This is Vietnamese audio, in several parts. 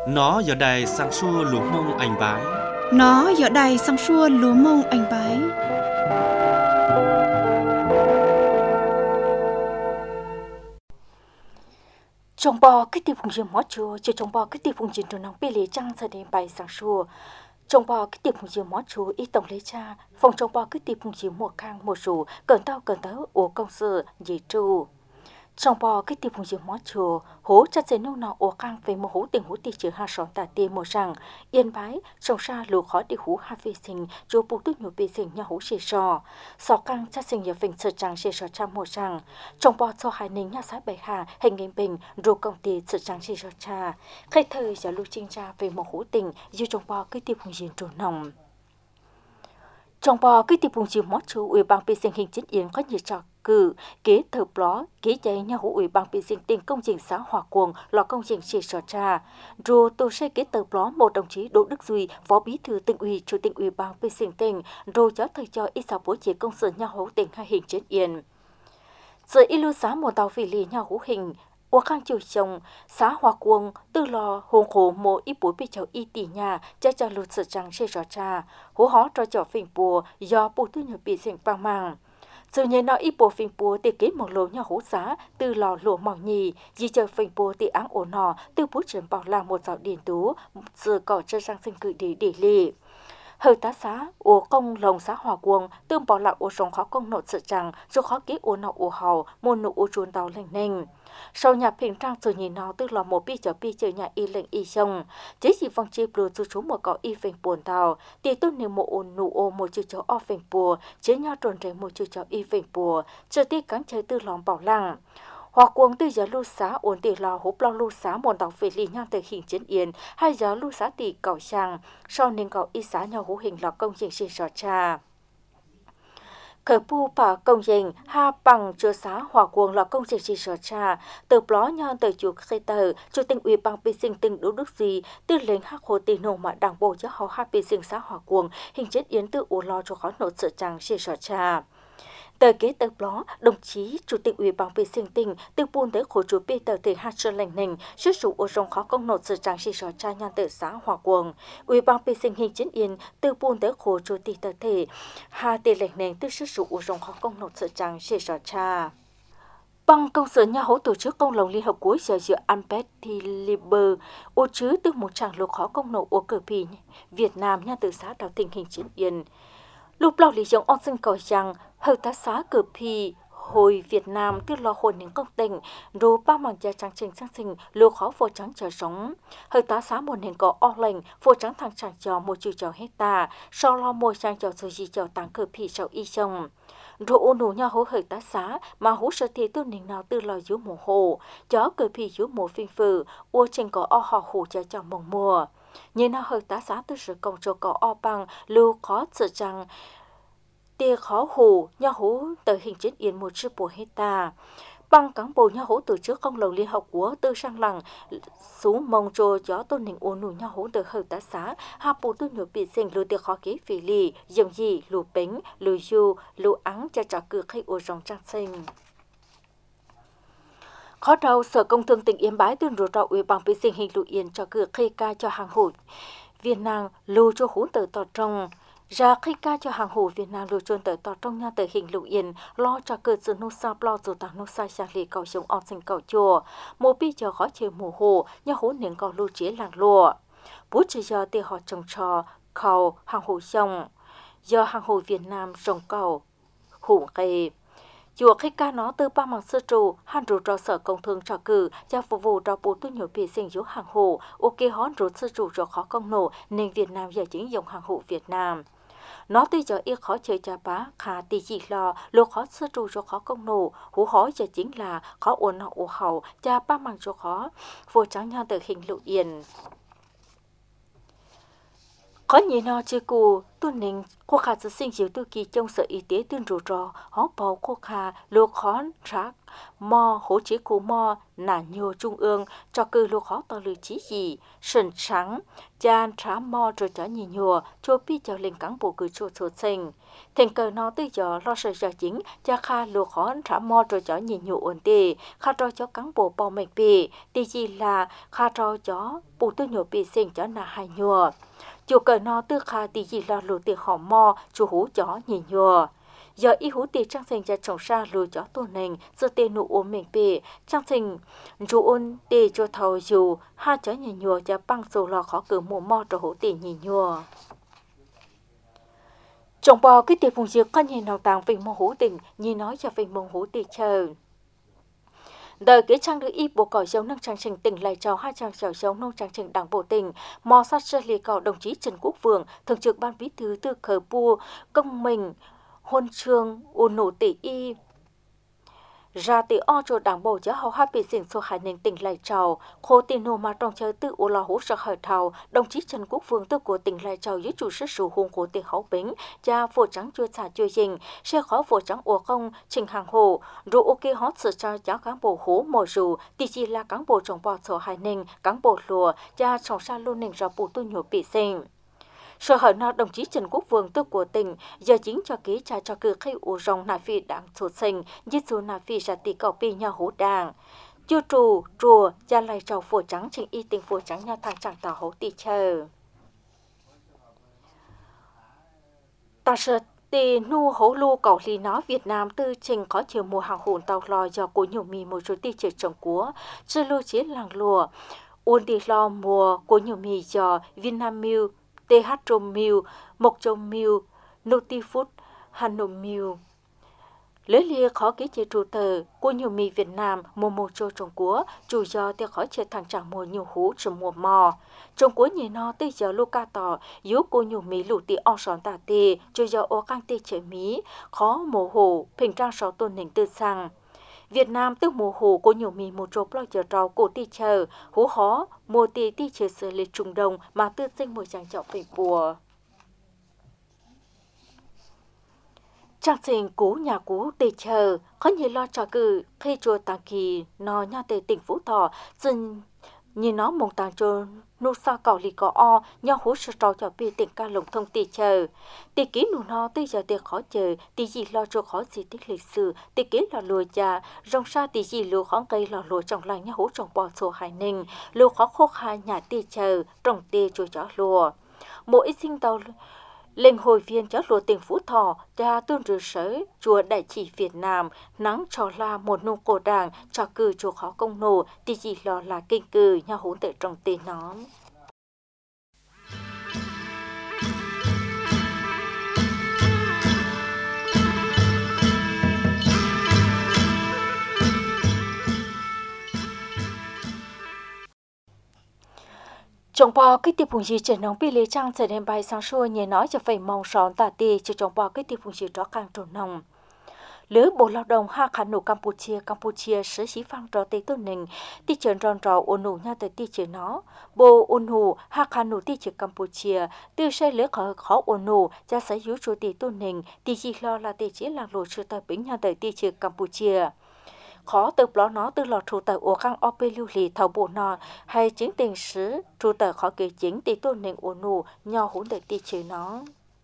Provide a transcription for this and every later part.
Nó giờ đây sang xua lúa mông anh bái. Nó giờ đây sang xua lúa mông anh bái. Trong bò cái tiêu phùng mỏ chùa, chứ trong bò cái tiêu phùng trên trường nông bê lê trăng ra đến bài sang xua. Trong bò cái tiêu phùng mỏ chùa ít tổng lấy cha, phòng trong bò cái tiêu phùng mùa khang mùa rủ, cẩn tao ổ công sự dễ tru. Trong bò cái tiệp hùng dương mó chùa, hố chặt dây nông nọ ổ khang về một hố tình hố tì chữ hà sòn tà tì mùa rằng, yên bái, trong xa lù khó đi hú hà phê sinh, chùa bù tước nhổ bê sinh nhà hố xê sò. Sò căng chặt sinh nhà phình sờ trăng xê sò cha mùa rằng, trong bò cho hai nính nhà sát bày hà, hình hình bình, rô công tì sờ trăng xê sò cha. Khai thời giả lưu trinh ra về một hố tình, dù trong bò cái tiệp hùng dương trồ nồng. Trong bò cái tiệp hùng dương mó chùa, ủy ban bê sinh hình chính yến có nhiều trò cử kế thờ bó kế chạy nhà hữu ủy ban bị diện tiền công trình xã Hòa Cuồng lò công trình xì sở trà rồi tổ xây kế tờ bó một đồng chí Đỗ Đức Duy phó bí thư tỉnh ủy chủ tịch ủy ban bị diện tỉnh rồi cho thời cho ít sáu bố chế công sự nhà hữu tỉnh hai hình trên yên giờ ilu xã một tàu phỉ lì nhà hữu hình Ủa khang chiều chồng, xã Hòa Cuồng, tư lò, hồn khổ mô ít bối bị cháu y tỉ nhà, cho lụt sở trăng xê rõ trà, hố hó cho cháu phình bùa, do bố tư nhờ bị diện bằng màng. Dù nhớ nó ít bộ phim bùa thì kết một lỗ nhà hố giá từ lò lụa mỏng nhì, dì chờ phim bùa thì áng ổ nọ từ bút trần bảo là một giáo điển tú, giờ có chân sang sinh cử để lì. Hơi tá xá, ổ công lồng xã Hòa Cuồng, tương bảo là ổ sống khó công nội sự rằng, dù khó ký ổ nọ ổ hầu, môn nụ ổ chuồn tàu lành nênh. Sau nhà平trang rồi nhìn nó từ lò một bi chờ nhà y lệnh y sông, chế chỉ vòng chia bùa dù chú một có y phình buồn tàu, thì tôi nếu một ổn nụ ô một chú cháu o phình bùa, chế nhau trồn rể một chú cháu y phình bùa, chờ tiết cắn chơi từ lòng bảo lăng. Hòa Cuồng từ giờ lưu xã ổn tỷ lò hốp lo lưu xã một tàu về lì nhang từ hình chiến yên, hay giờ lưu xã tỷ cầu sang, sau nên cầu y xã nhau hữu hình lò công trình xin rõ trà. Khởi pu bà công trình ha bằng chứa xã Hòa Cuồng là công trình sở trà từ bó nhon từ chủ khai tờ chủ tịch ủy ban bê sinh tỉnh Đỗ Đức Duy từ lệnh hắc hồ tì nổ mà đảng bộ cho họ ha bê sinh xã Hòa Cuồng hình chết yến từ ủ lo cho khó nộp sở tràng sở trà. Tờ kế tờ bó, đồng chí chủ tịch ủy ban vệ sinh tỉnh từ buôn tới khổ chủ bê tờ thể hạt sơn lành nành xuất dụng ô rong khó công nộp sự trang sĩ sở tra nhan từ xã Hòa Cuồng. Ủy ban vệ sinh hình chính yên từ buôn tới khổ chủ tịch tờ thể hà tề lành nành từ xuất dụng ô rong khó công nộp sự trang sĩ sở tra. Bằng công sở nhà hỗ tổ chức công lồng Liên Hợp Quốc giờ giữa Ampeti Liber, ô chứ từ một tràng lục khó công nộp ô cờ pì Việt Nam nha từ xã đào tình hình chính yên. Lúc lò lý giống on sinh cầu rằng hợp tác xã cử pì hồi Việt Nam từ lò hồn những công tỉnh rồi ba mảng gia trang trình sang sinh lúa khó phô trắng chờ sống. Hợp tác xã một nền có o lệnh phô trắng thằng chẳng cho một chú chó hecta sau lo mua sang cho số gì cho tăng cử pì sau y chồng. Rồi ô nụ nhà hỗ hợp tác xã mà hỗ sở thì tôi nền nào từ lò dũ mùa hồ chó cử pì dũ mùa phim phử ô trình có o họ hủ cho mùa mùa. Như nào hợp tác xã từ sự công cho có o bằng lưu khó sự rằng tia khó hủ nhà hố từ hình chiến yên một chiếc bộ hecta bằng cán bộ nhà hố tổ chức công lồng Liên Hợp Quốc từ sang lằng xuống mong cho gió tôn hình ổn nụ nhà hố từ hợp tác xã hạ bộ tôi nhớ bị sinh lưu tia khó ký phỉ lì dòng gì lù bánh lù du lù ắng cho trả cử khách ổ rong trang sinh. Khó đầu Sở Công Thương tỉnh Yên Bái tuyên rủi ro ủy ban vệ sinh hình lụ yên cho cử khai ca cho hàng hủ Việt Nam lưu cho hú từ tỏ trong ra khai ca cho hàng hủ Việt Nam lưu chuồn từ tỏ trong nhà từ hình lụ yên lo cho cử sự nô sa lo dù tàng nô sa sang lì cầu sống on sinh cầu chùa một bi cho khó chơi mùa hồ nhà hú niệm cầu lưu chế làng lụa bút chỉ do tiền họ trồng trò cầu hàng hủ sông do hàng hủ Việt Nam trồng cầu hủ cây chùa khách ca nó từ ba mảng sơ trụ han rủ cho Sở Công Thương trả cử cho phục vụ cho bộ tu nhiều bị sinh dấu hàng hồ ok hón rủ sơ trụ cho khó công nổ nên Việt Nam giờ chính dùng hàng hộ Việt Nam nó tuy giờ ít khó chơi cha bá khá tỷ chỉ lo lúc khó sơ trụ cho khó công nổ hú hói giờ chính là khó ổn họ ổ hậu cha ba mảng cho khó vô trắng nhau từ hình lụ yên có nhiều nó chưa cụ tuân nền cô khá sẽ sinh chiếu tư kỳ trong sở y tế tuyên rủi ro họ bảo cô khá lô khó rác mò hỗ chế cụ mò nả nhiều trung ương cho cư lô khó to lư chí gì sần trắng chan trá mò rồi cho nhiều nhiều cho biết cho lên cán bộ cử chỗ số sinh thành cờ nó tới giờ lo sợ giờ chính cha kha lô khó trá mò rồi cho nhiều nhiều ổn đề kha cho cán bộ bao mệnh bì tí gì là kha cho bộ tư nhiều bì sinh cho nà hai nhiều chủ cờ nó tư khá tí gì là lù tiền họ mò chủ hú chó nhìn nhùa giờ y hú tiền trang sinh ra trồng ra lù chó tổ nền giờ tiền nụ ốm mình bề trang sinh dù ôn để cho thầu dù ha chó nhìn nhùa cho băng sổ lò khó cử mùa mò cho hú tiền nhìn nhùa trồng bò cái tiền vùng dược con nhìn nào tàng về mô hú tỉnh nhìn nói cho về mô hú tiền chờ đời kế trang được y bộ cỏ giống nông trang trình tỉnh lại trào hai trang trào giống nông trang trình đảng bộ tỉnh mò sát sơ lì cỏ đồng chí Trần Quốc Vượng thường trực ban bí thư tư khởi pu công mình huân chương u nụ tỷ y ra tỷ o cho đảng bộ giáo hậu hai bị diễn số hải nền tỉnh lại trào khô tiền nô mà trong chơi tự u lo hỗ trợ khởi thảo đồng chí Trần Quốc Vượng tư của tỉnh lại trào dưới chủ sức sử hùng của tỉnh hậu bính cha phổ trắng chua xả chua dình xe khó phổ trắng ủa không trình hàng hồ rồi ok hót sự cho giáo cán bộ hố mồi rù tỷ chỉ là cán bộ trồng bò số hải nền cán bộ lùa cha trồng sa luôn nền ra bù tu nhổ bị sinh sở hở nào đồng chí Trần Quốc Vượng tư của tỉnh giờ chính cho ký trả cho cử khai ủ rong nà phi đảng sụt sinh giết dù nà phi ra tỷ cầu pi nhau hố đảng chưa trù rùa cha lại trầu phổ trắng trình y tình phổ trắng nhau thằng chẳng tỏ hố tỷ chờ ta sợ tỷ nu hố lu cầu lì nó Việt Nam tư trình có chiều mùa hàng hồn tàu lò do của nhiều mì một số tỷ chiều trồng cúa chưa lưu chế làng lùa ôn đi lo mùa của nhiều mì do Vinamilk TH-Milk, Mộc-Milk, Nutifood, Hanomilk. Lấy lia khó ký chế trụ tờ của nhiều mì Việt Nam mùa mùa trô trồng cúa, chủ do tiêu khỏi chế thằng chẳng mùa nhiều hú trong mùa mò. Trồng cúa nhì nó tới giờ lưu ca tỏ, yếu của nhiều mì lũ tì o sòn tà tì, chủ do ô căng tì chế mí, khó mùa hổ, bình trang sáu tuần nền tư sang. Việt Nam tức mùa hồ của nhiều mì một chục lo chờ trâu cổ ti chờ hú hó mùa ti ti chờ xử lý trung đông mà tư sinh một trang trọng về bùa trang trình cú nhà cú ti chờ có nhiều lo cho cử khi chùa tàng kỳ nó nha tề tỉnh Phú Thọ dừng nhìn nó mong tàng cho nô sa cầu lì cỏ o nhau hú sơ trâu cho bi tỉnh ca lồng thông ti chờ ti ký nụ nó tới giờ ti khó chờ ti gì lo cho khó gì tích lịch sử ti ký là lùa già rong sa ti gì lùa khó cây là lùa trồng lành nhau hú trồng bò sổ hải ninh lùa khó khô khai nhà ti chờ trồng ti cho chó lùa mỗi sinh tàu lên hồi viên cho lùa tỉnh Phú Thọ cha tuân rửa sới chùa Đại Chỉ Việt Nam nắng cho la một nô cổ đảng cho cử chùa khó công nổ thì chỉ lo là kinh cử nhau hỗn tự trong tiền nó trồng bò cái tiệp phùng gì trên nông bị lê trang sẽ đem bài sáng xua nhớ nói cho phải mong sòn tả tì cho trồng bò cái tiệp phùng gì đó càng trồn nông lứa bộ lao động ha khả nụ Campuchia sở sĩ phang trò tây tôn nình ti trần tròn trò ôn nụ nha tới ti trừ nó bộ ôn nụ ha khả nụ ti trừ Campuchia từ xe lứa khó ôn nụ cha sở hữu chủ tây tôn nình ti chỉ lo là ti chỉ lạc lộ sự tài bính nha tới ti trừ Campuchia khó từ đó nó từ lọt trụ tờ ổ khang ope lưu lì thầu bộ nọ hay chính tiền sứ trụ tờ khó kể chính tỷ tôn nền ổ nụ nho hỗn đợi tỷ chế nó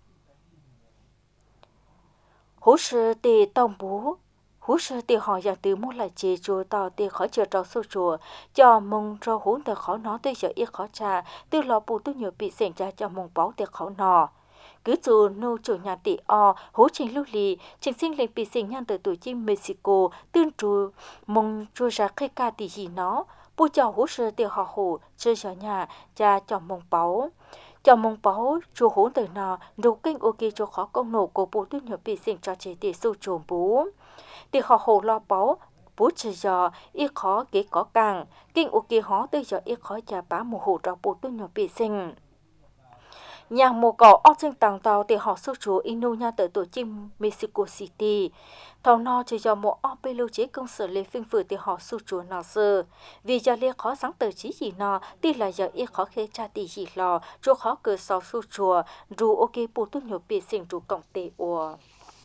hú sư tỷ tông bố hú sư tỷ họ dạng từ mua lại chế chùa tàu tỷ khó chờ trò sâu chùa cho mong cho hỗn tờ khó nó tới giờ ít khó trà từ lọ bù tôi nhiều bị xẻng ra cho mong báo tỷ khó nọ cứ dù nô chủ nhà tỷ o hố trình lưu lì trình sinh lên bị sinh nhan từ tuổi chim Mexico tương trù mong chua ra khai ca tỷ gì nó bu cho hố sơ tỷ họ hồ chơi cho nhà cha cho mong báo chùa hố từ nọ nấu kinh ok cho khó công nổ của bộ tuyết nhỏ bị sinh cho chế tỷ su trùm bú tỷ họ hồ lo báo bố chơi giờ ít khó kế có càng kinh ok hó tới giờ ít khó cha bá mù hồ cho bộ tuyết nhỏ bị sinh nhà mồ cỏ ở trên tầng tàu thì họ số chúa inu nhà tới tổ chim Mexico City thầu nó chỉ do một ở bên lưu chế công sở lệ phim vừa thì họ số chúa nào sơ vì giờ lệ khó sáng tờ chỉ gì nó thì là giờ ít khó khế cha tỷ gì lo chúa khó cờ sau số chúa dù ok bù tốt nhiều bị sinh dù cộng tệ ủa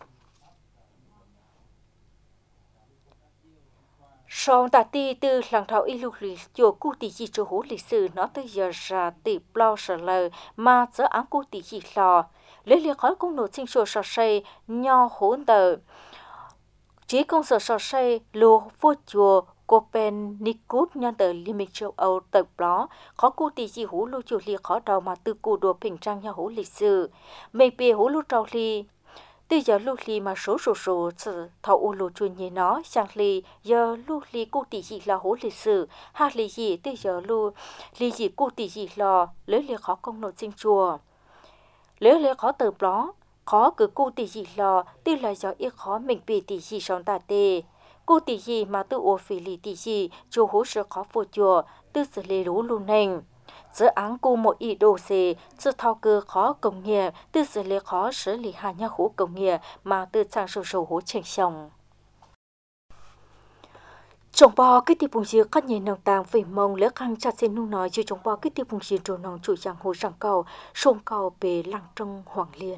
sau ta ti từ làng thảo y lục lịch chùa cụ tỷ gì cho hú lịch sử nó tới giờ ra tỷ bao sở lời mà giờ án cụ tỷ gì lo lấy liệt khói cũng nổ sinh sôi sọ say nho hỗn tờ chỉ công sở sọ say lùa vô chùa Copernicus nhân tờ Liên minh châu Âu tập đó khó cụ tỷ gì hú lưu chùa liệt khó đầu mà từ cụ đồ bình trang nhà hú lịch sử mình bìa hú lưu trâu li từ giờ lúc li mà số thầu u lô chuyên như nó sang li giờ lúc li cụ tỷ gì là hố lịch sử ha li gì từ giờ lúc li gì cụ tỷ gì là lấy li khó công nội sinh chùa lấy li khó từ đó khó cứ cụ tỷ gì là từ là giờ ít khó mình bị tỷ gì son ta tê cụ tỷ gì mà từ ô phi li tỷ gì chùa hố sự khó vô chùa từ xử lý lú luôn nành giữa án cô một ý đồ xề, giữa thao cơ khó công nghiệp, từ xử lý khó xử lý hạ nhà hữu công nghiệp mà từ trang sổ hữu trình xong. Trong bò cái tiệp bùng dìa các nhà nông tàng về mông lỡ khăn chặt xin nung nói chứ trong bò cái tiệp bùng dìa trồ nông chủ giang hồ răng cầu, sông cầu bề lăng trong hoàng liên.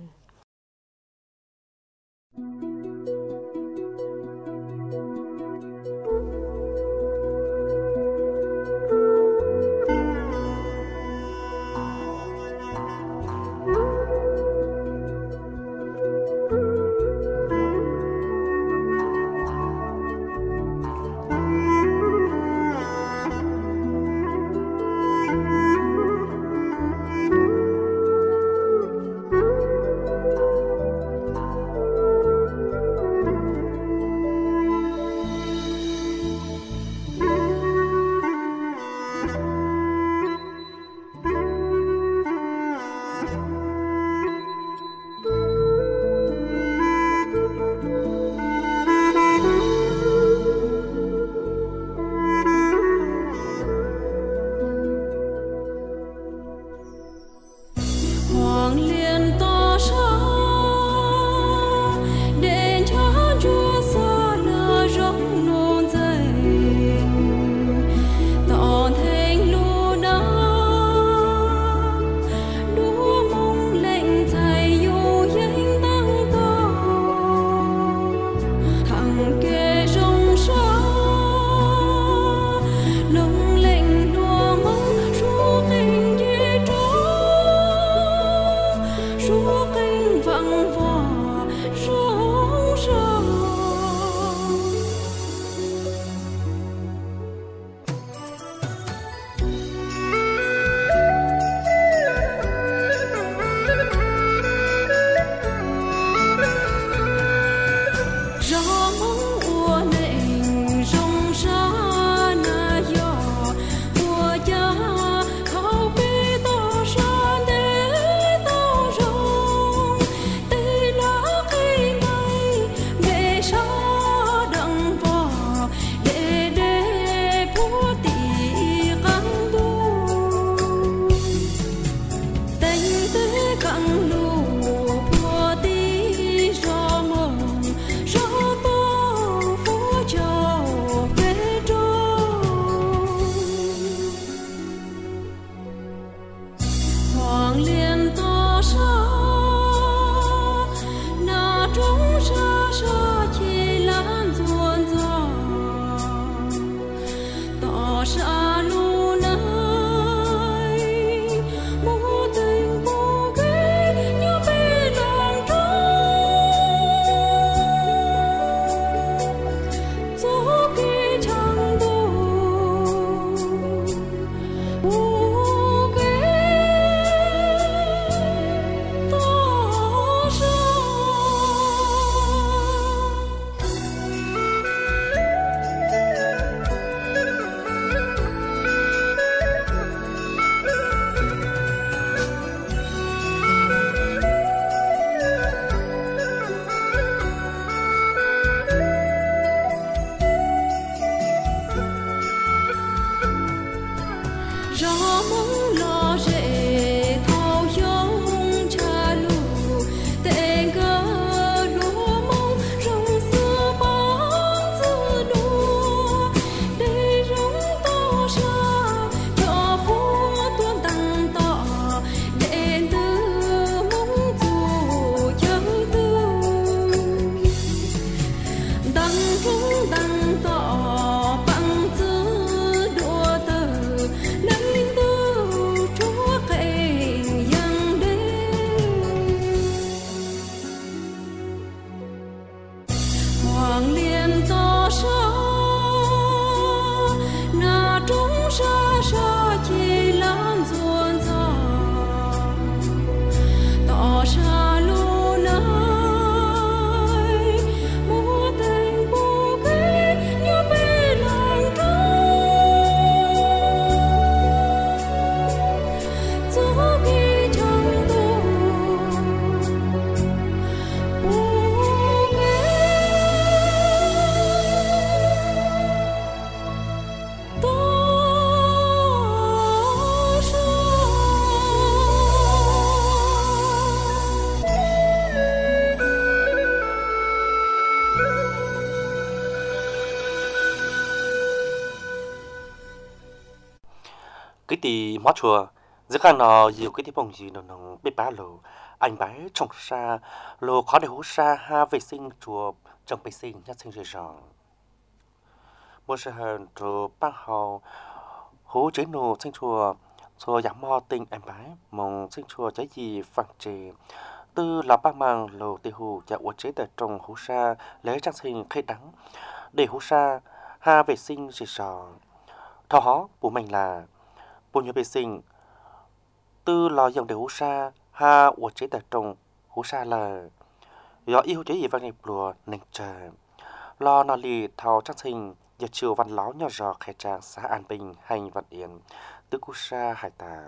cái tí mót chùa giữa khả nó nhiều cái tí bông gì nó biết bá lù anh bái trồng xa lù khó để hú xa ha vệ sinh chùa trồng vệ sinh nhất sinh rồi rồi một sự hờn chùa bác hầu hú chế nụ sinh chùa chùa giảm mò tình anh bái mong sinh chùa trái gì phẳng trì tư là bác mang lù tì hù và uất chế tại trồng hú xa lấy trang sinh khê đắng để hú xa ha vệ sinh rồi rồi thọ hó của mình là bộ nhớ vệ sinh tư lò dòng để hú sa ha uất chế tại trồng hú sa là do yêu chế gì văn nghiệp lùa nền trời lo nò lì thao chắc sinh giờ chiều văn láo nhỏ giò khai trang xã An Bình hành vận yên tư cú sa hải tà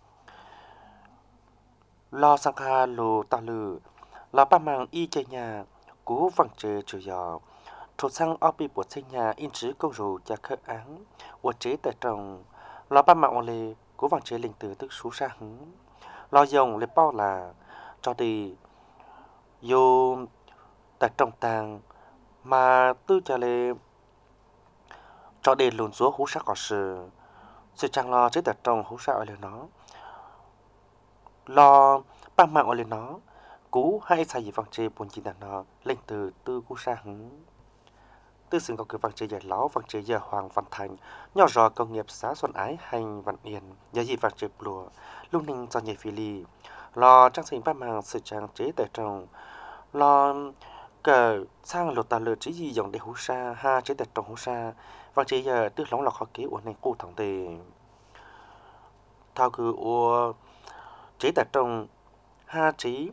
lo sang kha lù ta lử là ba mang y chơi nhà cú văng chế trừ giò trột sang ở bị bột xây nhà in chữ câu rù cha khơi áng uất chế tại trồng lo ba mạng lì cú văng chế linh từ tức sú sa hứng lo dòng lấy bao là cho đi vô tại trong tàng mà tư trả lệ cho đến lùn xuống hú sắc có sự chẳng lo chế tại trong hú sắc ở liền nó lo ba mạng ở liền nó cú hay sai gì văng chế buồn chỉ là nó linh từ tư cú sa hứng tư xứng có cái văng chế giải láo văng chế giờ hoàng văn thành nhỏ rò công nghiệp xã Xuân Ái hành văn yên giờ gì văng chế lùa lúc ninh cho nhảy phi lì lo trang sinh ba mạng sự trang chế tại trong lo cờ sang lột tà lừa chỉ gì dòng để hú sa ha chế tại trong hú sa văng chế giờ tư lóng là khó kế của này cụ thằng tề thao cứ ô chế tại trong ha trí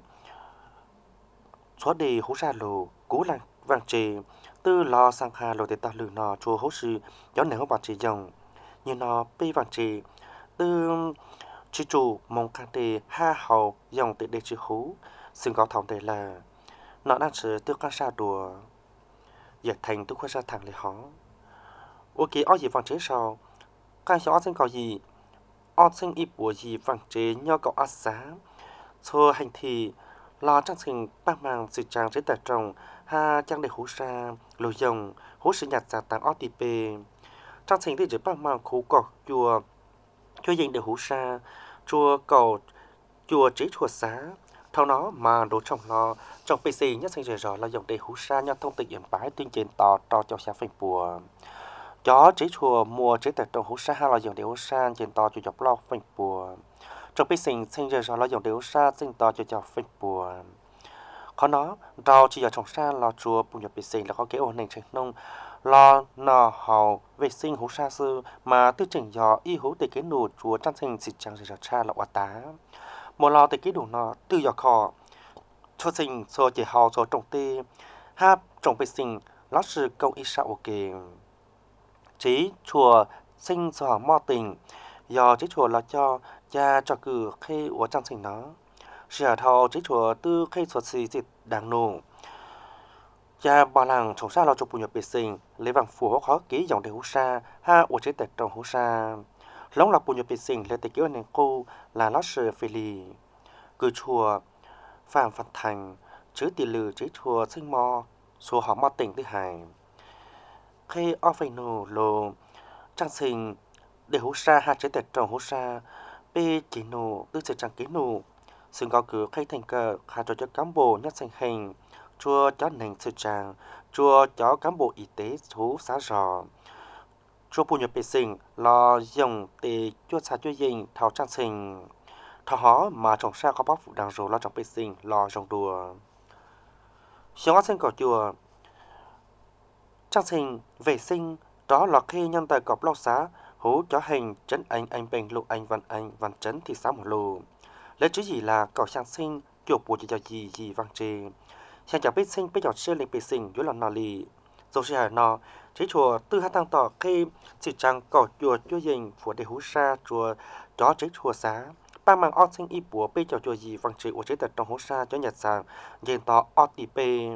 xóa đi hú sa lù cú là văng chế tư lo sang hà lột để ta lừa nọ chùa hú sư gió nẻo bạc chế dòng như nọ pi văng chế tư chỉ chủ mong can đề ha hậu dòng tự đề chữ hú xưng có thòng đề là nó đang sử tư can sa đùa giờ thành tư khoa sa thẳng lấy khó ok ở gì văng chế sau cái gió sinh có gì ở sinh ít bùa gì văng chế nho cậu ắt giá cho hành thì lo trang sinh bác mang sự trang chế tại trong ha trang để hú sa lùi dòng hú sự nhặt giả tăng OTP trang sinh thì chỉ bác mang khú cọc chùa cho dành để hú sa chùa cầu chùa chế chùa xá thao nó mà đồ trong nó trong PC nhất sinh rồi là dòng để hú sa nhau thông tin điện bái tuyên truyền tỏ cho xã phình bùa chó chế chùa mua chế tại trong hú sa là dòng để hú sa truyền tỏ cho dọc lo phình bùa trong PC sinh rồi là dòng để hú sa sinh tỏ cho dọc phình bùa khó nó rau chỉ ở trong sa là chùa bùn nhập PC là có cái ổn định trên nông lo nọ hậu vệ sinh hú sa sư mà tư chỉnh do y hú từ cái nụ chùa trang sinh xịt trang rồi cha là quả tá một lo từ cái đủ nọ tư do kho cho sinh so chỉ hậu so trồng tê ha trồng vệ sinh lót sự công y sa ok chỉ chùa sinh so mò tình do chỉ chùa là cho cha cho cử khi của trang sinh nó giờ thầu chỉ chùa tư khi xuất xì dịch đàng nụ cha bà làng trồng sa lo cho bùn nhập vệ sinh lấy vàng phù khó ký dòng để hú sa ha uất chế tại trong hú sa lóng lọc bùn nhập vệ sinh lấy tới kiểu này cô là lót sờ phê lì cứ chùa phạm văn thành chứ tỷ lử chế chùa sinh mò số họ mò tỉnh thứ hai khi ở phê nụ lô trang sinh để hú sa ha chế tại trong hú sa bê chỉ nụ tư sự trang ký nụ xưng có cứ khai thành cờ khá cho cán bộ nhất sinh hình chùa chó nền sự tràng chùa chó cán bộ y tế thú xã rò chùa bùn nhập vệ sinh lo dòng tề chùa xã chùa dinh thảo trang sinh thảo hó mà trồng sa có bác phụ đàng rồi lo trồng vệ sinh lo trồng đùa xong ở sinh cỏ chùa trang sinh vệ sinh đó là khi nhân tài cọp lo xá hú chó hình trấn anh bình lục anh văn trấn thị xã một lù lấy chứ gì là cỏ trang sinh kiểu bùa cho gì vang trề sang chào biết sinh biết chọn chơi lịch bị sinh dưới lần nọ lì rồi sẽ nọ chế chùa tư hát tăng tỏ khi chỉ trang cỏ chùa chùa dình của để hú sa chùa chó chế chùa xá ba mang ớt sinh y bùa biết chọn chùa gì vang trề của chế tật trong hú sa cho nhật sàng dền tỏ OTP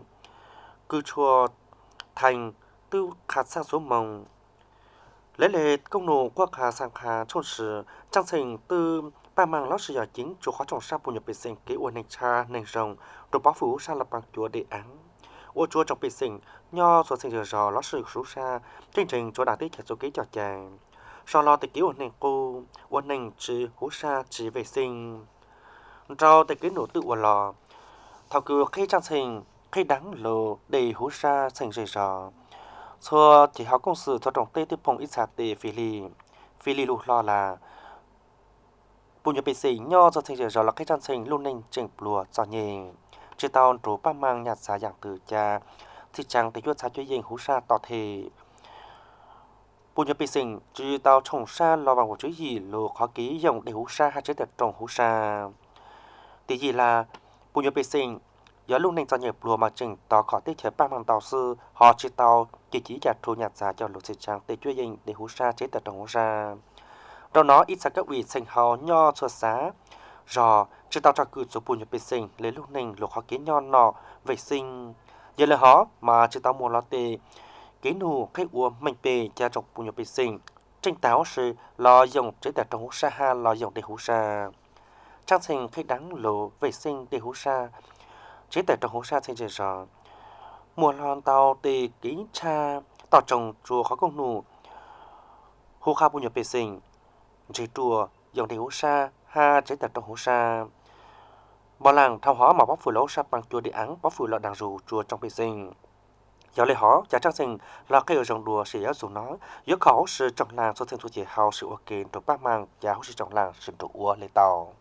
cư chùa thành tư khát sang số mông lấy lệ công nô qua khá sang khá chôn sử trang sinh tư ba mang lót sử dụng chính chủ khó trồng sa bùn nhập vệ sinh kế uẩn nền cha nền rồng rồi báo phủ sa lập bằng chùa đề án ô chúa trong bị sinh nho số sinh giờ ló sự số xa chương trình chỗ đạt tới chặt số ký cho chàng sau lo tới ký ổn định cô ổn định chỉ hú xa chỉ vệ sinh rau tới ký nổ tự ổn lò thao cứ khi trang sinh khi đáng lộ để hú xa sinh giờ xưa chỉ học công sự cho trọng tê tiếp phong ít xa tê phi lì lụ lo là bùn nhập bị sinh nho do sinh giờ là khi trang sinh luôn nên chỉnh lùa cho nhẹ chỉ tao trú ba mang nhạt xả dạng từ cha thì chẳng tới chuột xa chơi yên hú xa tỏ thể bùn nhập bị sinh chỉ tao trồng xa lo bằng một chữ gì lô khó ký dòng để hú xa hay chế đẹp trồng hú xa tí gì là bùn nhập bị sinh giờ lúc này cho nhập lùa mà chỉnh tỏ khó tiết chế ba mang tàu sư họ chỉ tao chỉ giả trú nhạt xả cho lục sĩ chẳng tới chuột yên để hú xa chế đẹp trồng hú xa đó nó ít xa các vị sinh hào nho xua xá rồi chỉ tao cho cử số bùn nhập bị sinh lấy lúc này lục khó ký nho nọ vệ sinh giờ là họ mà chỉ tao mua lót tê cái nụ khách uống mình bề cha trọc bùn nhập bị sinh tranh táo sự lo dùng chế tại trong hú sa ha lo dùng để hú sa trang sinh khách đáng lộ vệ sinh để hú sa chế tại trong hú sa sinh rồi mùa lon tàu tê ký cha tao trồng chùa khó công nụ hú kha bùn nhập bị sinh chế chùa dùng để hú sa ha chế tại trong hú sa bỏ làng thao hóa mà bóc phủ lỗ sa bằng chùa địa áng bóc phủ lọ đàng rù chùa trong bị sinh giờ lấy họ cha trang sinh là cái ở trong đùa sẽ dùng nó giữa khó sự trong làng số thiên số chỉ hào sự ok trong bác mang cha hữu sự trong làng sự tụ ua lấy tàu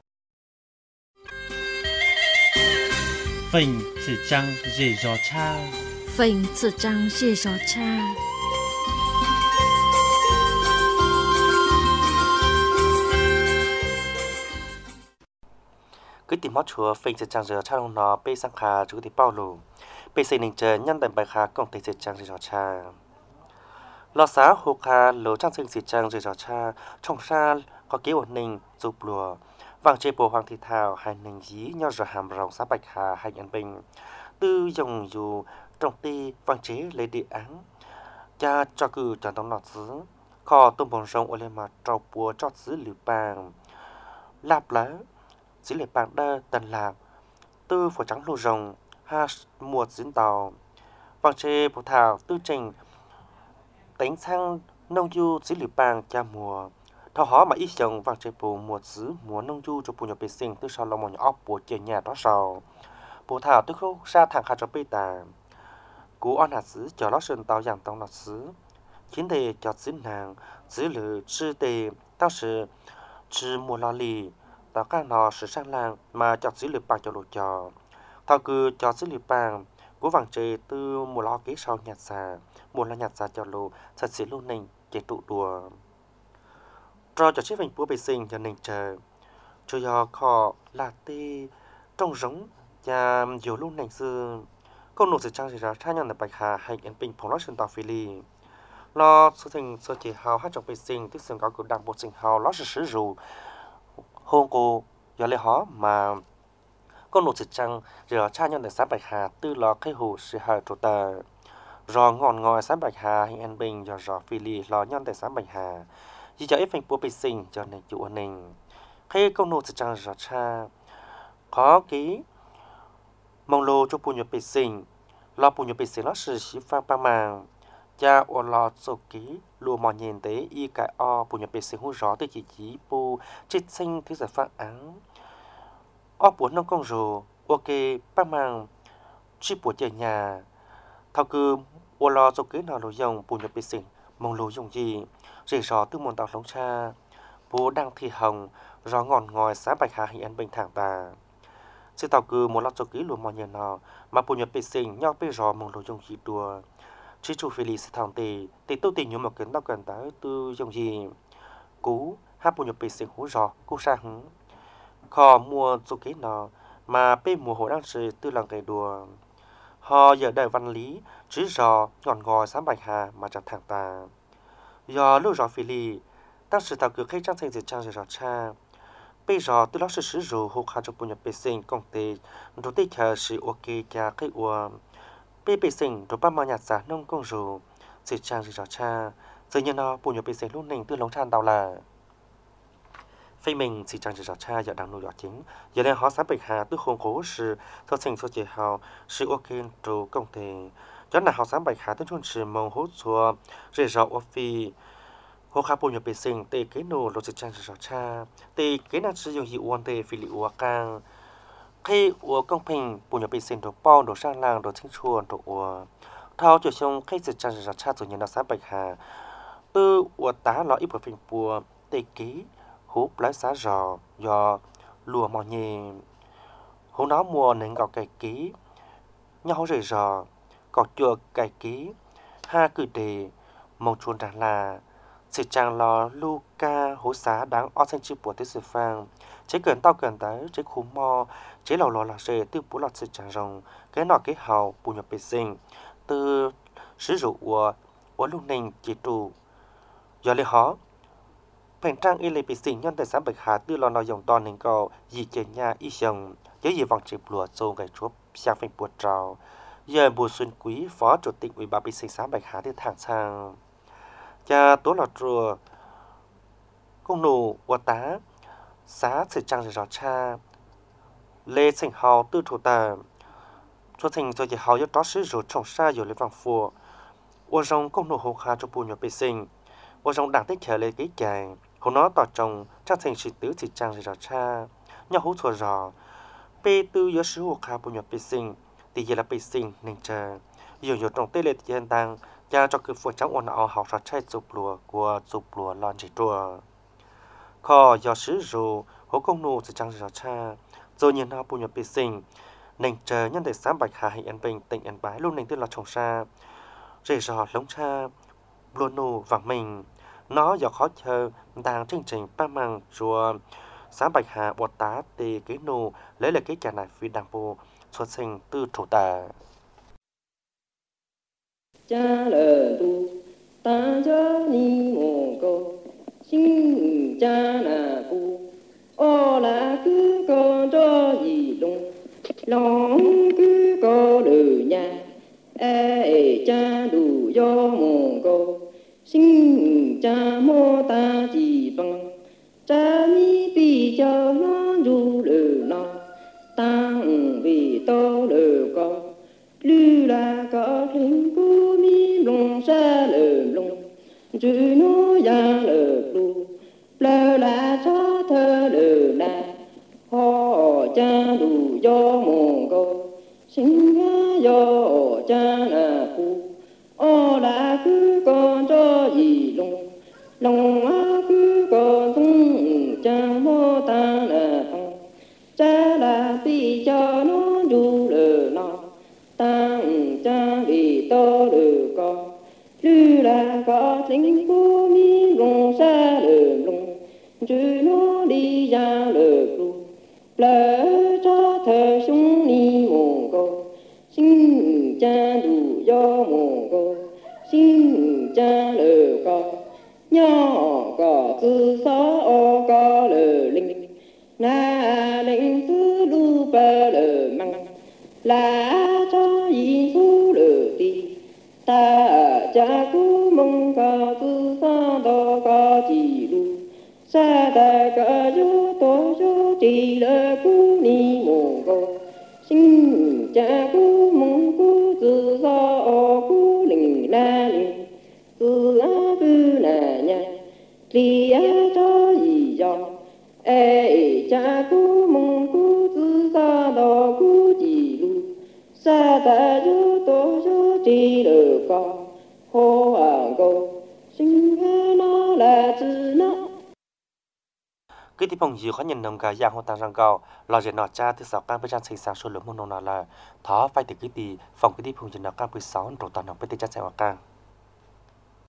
phình sự trăng dễ dò cha phình sự trăng dễ dò cha cứ tìm mót chùa phình sự trăng giờ cha long nó bê sang khà chú thì bao lù bê xây ninh chờ nhân tầm bài khà công ty sự trăng dễ dò cha lò xá hồ kha lỗ trang sinh sự trăng dễ dò cha trong xa có kế ổn ninh giúp lùa vàng chế bộ hoàng thị thảo hai ninh dí nhau rồi hàm rồng xã bạch hà hai nhân bình tư dòng dù trong ti vàng chế lấy địa án cha cho cử chọn tông nọt xứ kho tôm bồn rồng ở lên mặt trâu bùa cho xứ liều bàng lạp lá xứ liều bàng đơ tần lạp tư phổ trắng lô rồng ha mùa dính tàu vàng chế bộ thảo tư trình đánh sang nông du xứ liều bàng cha mùa thao hóa mà ít dòng vàng chế bộ mùa xứ mùa nông du cho bộ nhập bê sinh tư sau lòng mùa ốc bộ chơi nhà đó sau bộ thảo tư khúc xa thẳng khá cho bê tà cú on hạt xứ cho lót sơn tàu dạng tông lọt xứ khiến đề cho xứ nàng xứ lử chư tề tao sự chư mùa lo lì tao các nó sự sang làng mà cho xứ lử bàng cho lộ trò thao cư cho xứ lử bàng cú vàng chế tư mùa lo kế sau nhạt xà mùa lo nhạt xà cho lộ thật xứ luôn nình chế tụ đùa cho chiếc vành búa bê sinh cho nình chờ cho do khó là tê trong giống và nhiều lúc nình sư con nụ sự trang ra thay nhau là bạch hà hay yên bình phong lót sơn tàu phi ly lo số thành số chỉ hào hát trong bê sinh tức sừng có của đảng bộ sinh hào lót sử rù hôn cô do lẽ họ mà con nụ sự trang ra thay nhau là xã bạch hà tư lò khai hồ sự hào trổ tờ rò ngọn ngòi xã bạch hà hay yên bình do rò phi ly lò nhân tại xã bạch hà chỉ cho ít vành búa bê sinh cho nên chủ an ninh khi con nụ sự trang ra cha có ký mong lô cho bùn nhập bê sinh lo bùn nhập bê sinh nó sự xí pha ba màng cha ô lo sổ ký lùa mò nhìn tế y cái o bùn nhập bê sinh hú rõ tới chỉ bù chết sinh thứ giờ phá án o bùn nông công rồ ok ba màng chi bùn chơi nhà thao cư ô lo sổ ký nào lô dòng bùn nhập bê sinh mong lô dùng gì rỉ rõ từ môn tàu lông cha bố đang thi hồng rõ ngọn ngòi xã bạch hà hình ảnh bình thẳng tà sự tàu cư một lọt cho ký luôn mọi nhân nó mà bùn nhập bê sinh nhau bê rò mong lô dùng gì đùa chỉ chủ phi lý sự thằng tì tu tình nhưng mà kiến tao cần tới tư dùng gì cú hát bùn nhập bê sinh hú rò cú sa hứng kho mua cho ký nó mà bê mùa hồ đang sự tư lòng cây đùa họ giờ đời văn lý chỉ rò ngọn ngòi xã bạch hà mà chặt thẳng tà do lúc rò phi lý当时他个开张才是这样子查，bây giờ tôi nói sự sử dụng hộ khá cho bộ nhập bê sinh công ty rồi tới chờ sự ok cha cái ua bê sinh rồi ba mà nhạt giả nông công rù sự trang gì cha giờ như nó bộ nhập bê sinh lúc này tôi lóng chan tàu là phê mình chỉ chẳng chỉ rõ cha giờ đang nuôi nhỏ chính giờ đây họ sáng bạch hà tư hồn cố sự thọ sinh số chế hào sự ok trụ công thể cho nên họ sáng bạch hà tư chôn sự mong hốt xua rồi rõ phi hồ khá bùn nhập bề sinh tê kế nô lộ chỉ chẳng chỉ rõ cha tê kế năng sử dụng hiệu quan tê phi liệu càng khi của công bình bùn nhập bề sinh đồ bao đồ sang làng đồ chính chuồn đồ thao cho xong khi chỉ chẳng chỉ rõ cha rồi nhận sáng bạch hà tư tá lọ ít bộ phim bùa tê kế hút lấy xá rò do lùa mò nhẹ hú nó mua nên gạo cải ký nhau rời rò gạo chua cải ký ha cử đề mong chuồn đàn là sự chàng lò Luca hú xá đáng ở trên chữ bùa tới sự phang chế gần tao gần tới chế khu mò chế lò lò là rề tiêu bố lọt sự chàng rồng cái nọ cái hào bùa nhập bề sinh từ sử dụng của lúc này chỉ trụ do lấy họ phần trang y lệ bị sinh nhân tại xã Bạch Hà tư lò nó dùng to nên cầu gì chơi nhà y sòng với gì vòng chụp lụa xô ngày chuột sang phần buộc trào giờ Bùi Xuân Quý phó chủ tịch ủy ban bị sinh xã Bạch Hà đi thẳng sang cha tố lọt rùa công nụ tá xã sự trang rõ cha lê sinh hào tư thủ tà cho thành rồi hào do đó sử dụng trồng sa rồi lấy vàng phù ô rong công nụ hồ kha cho bùi nhỏ bị sinh ô rong đảng tích trở lên cái chạy hồ nó tỏ trồng chắc thành sự tứ chỉ trang rõ cha nhau hú thua rõ p tư do sử hồ kha bùi nhỏ bị sinh thì giờ là bị sinh nên chờ nhiều trồng tê lệ hiện đang cha cho cứ phụ cháu ôn họ học ra chạy chụp lùa lon chỉ đùa kho do sử dụng hồ công nụ chỉ trang rõ cha rồi nhìn họ bùi nhỏ bị sinh nên chờ nhân để sáng Bạch Hà hay An Bình tỉnh An Bái luôn nên tên là trồng sa rễ rò lống cha luôn nụ vàng mình nó do khó chờ đang chương trình ba măng chùa sáng Bạch Hà bọt tá tì cái nụ lấy lại cái trà này phi đảng bộ xuất sinh từ thủ tà cha lờ tu ta cho ni mô cô xin cha là cu ô là cứ con cho gì đúng lòng cứ có đời nhà cha đủ do mồ cô xin cha mô ta chỉ bằng cha mi bi cho nó du lờ nó tăng vì to lờ con lưu là có linh cô mi lông sa lờ lông chữ nó giang lờ lu lờ là cho thơ lờ la họ cha đủ do mồ cô sinh ra do cha là cu ô là cứ con cho gì lông lòng á cứ con tung cha mô ta là phong cha là vì cho nó du lờ nó tăng cha vì to lờ con lưu là có tính cô mi lông sa lờ lông chữ nó đi ra lờ lu lỡ cho thờ súng ni mồ cô xin cha đủ do mồ cô xin cha lờ con nhỏ có tư xó ô có lờ linh na linh tư lu bơ lờ măng là cho y phu lờ ti ta cha cú mong có tư xó đó có chỉ lu sa ta có chú tổ chú trì lỡ cú ni mồ cô xin cha cú mong cú tự do ô cú linh la linh tự á bư nà nha li á cho gì do cha cú mong cú tự do đó cú chỉ lu sa ta chú tổ chú trì lỡ con hô à cô xin nó là chữ nó cái tí phong dư khó nhận đồng cả giang hồ tăng răng cao lo dễ nọ cha thứ sáu cam với trang xây sáng số lượng môn nọ là thó phải từ cái tí phòng cái tí phong dư nọ cam với sáu rồi toàn học với tí cha xây hoặc cam